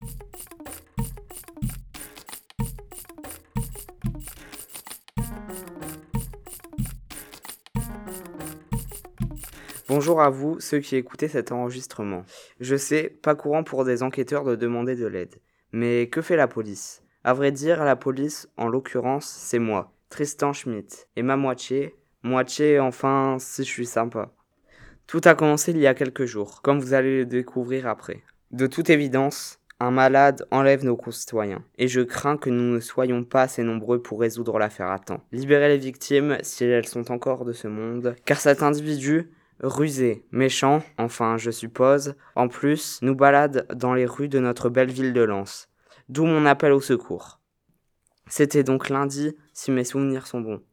Bonjour à vous, ceux qui écoutez cet enregistrement. Je sais, pas courant pour des enquêteurs de demander de l'aide. Mais que fait la police ? À vrai dire, la police, en l'occurrence, c'est moi, Tristan Schmitt, et ma moitié, enfin, si je suis sympa. Tout a commencé il y a quelques jours, comme vous allez le découvrir après. De toute évidence, un malade enlève nos concitoyens, et je crains que nous ne soyons pas assez nombreux pour résoudre l'affaire à temps. Libérer les victimes, si elles sont encore de ce monde, car cet individu, rusé, méchant, enfin je suppose, en plus, nous balade dans les rues de notre belle ville de Lens. D'où mon appel au secours. C'était donc lundi, si mes souvenirs sont bons.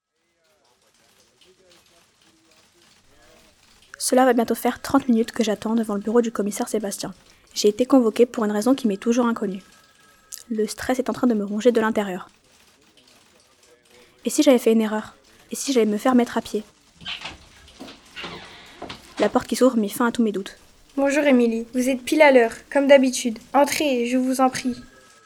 Cela va bientôt faire 30 minutes que j'attends devant le bureau du commissaire Sébastien. J'ai été convoquée pour une raison qui m'est toujours inconnue. Le stress est en train de me ronger de l'intérieur. Et si j'avais fait une erreur ? Et si j'allais me faire mettre à pied ? La porte qui s'ouvre met fin à tous mes doutes. Bonjour Émilie, vous êtes pile à l'heure, comme d'habitude. Entrez, je vous en prie.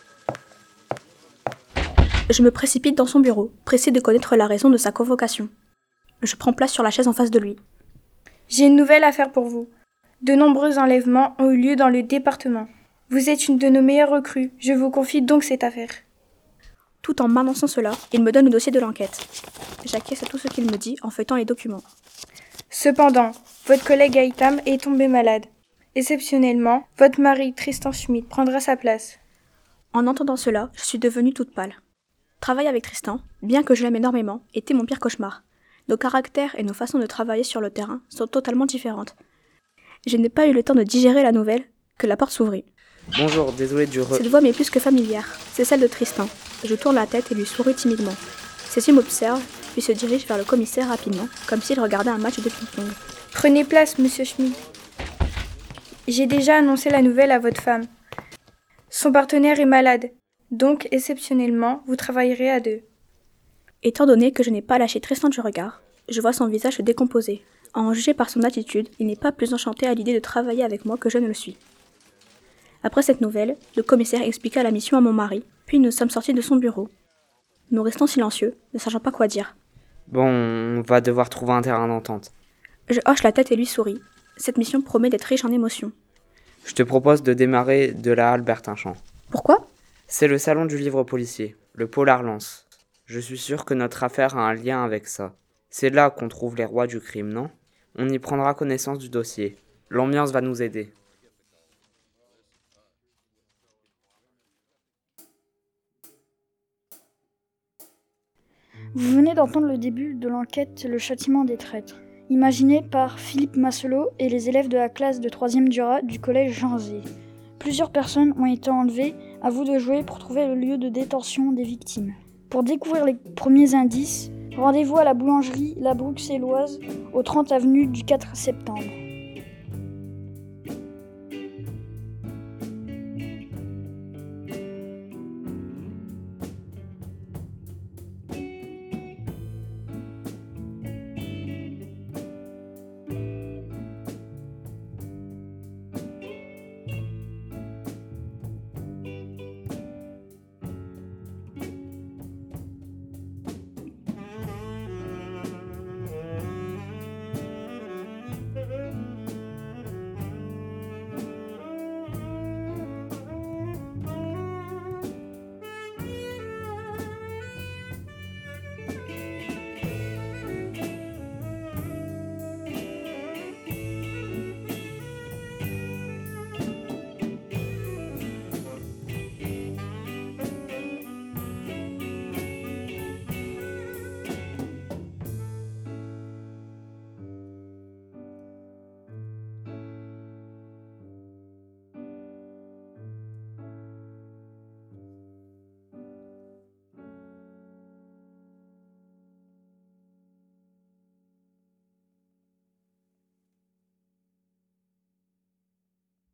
Je me précipite dans son bureau, pressée de connaître la raison de sa convocation. Je prends place sur la chaise en face de lui. J'ai une nouvelle affaire pour vous. De nombreux enlèvements ont eu lieu dans le département. Vous êtes une de nos meilleures recrues, je vous confie donc cette affaire. Tout en m'annonçant cela, il me donne le dossier de l'enquête. J'acquiesce à tout ce qu'il me dit en feuilletant les documents. Cependant, votre collègue Haïtam est tombé malade. Exceptionnellement, votre mari Tristan Schmitt prendra sa place. En entendant cela, je suis devenue toute pâle. Travailler avec Tristan, bien que je l'aime énormément, était mon pire cauchemar. Nos caractères et nos façons de travailler sur le terrain sont totalement différentes. Je n'ai pas eu le temps de digérer la nouvelle que la porte s'ouvrit. Bonjour, désolé du Cette voix m'est plus que familière. C'est celle de Tristan. Je tourne la tête et lui souris timidement. Ses yeux m'observent, puis se dirigent vers le commissaire rapidement, comme s'il regardait un match de ping-pong. Prenez place, monsieur Schmitt. J'ai déjà annoncé la nouvelle à votre femme. Son partenaire est malade, donc exceptionnellement, vous travaillerez à deux. Étant donné que je n'ai pas lâché Tristan du regard, je vois son visage se décomposer. À en juger par son attitude, il n'est pas plus enchanté à l'idée de travailler avec moi que je ne le suis. Après cette nouvelle, le commissaire expliqua la mission à mon mari, puis nous sommes sortis de son bureau. Nous restons silencieux, ne sachant pas quoi dire. Bon, on va devoir trouver un terrain d'entente. Je hoche la tête et lui souris. Cette mission promet d'être riche en émotions. Je te propose de démarrer de la Albert Inchamp. Pourquoi ? C'est le salon du livre policier, le Polar Lens. Je suis sûr que notre affaire a un lien avec ça. C'est là qu'on trouve les rois du crime, non ? On y prendra connaissance du dossier. L'ambiance va nous aider. Vous venez d'entendre le début de l'enquête Le Châtiment des traîtres, imaginée par Philippe Masselot et les élèves de la classe de 3e Dura du collège Jean Zay. Plusieurs personnes ont été enlevées, à vous de jouer pour trouver le lieu de détention des victimes. Pour découvrir les premiers indices, rendez-vous à la boulangerie La Bruxelloise, au 30 avenue du 4 septembre.